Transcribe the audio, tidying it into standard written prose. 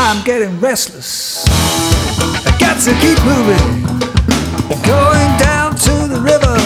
I'm getting restless. I got to keep moving. Going down to the river.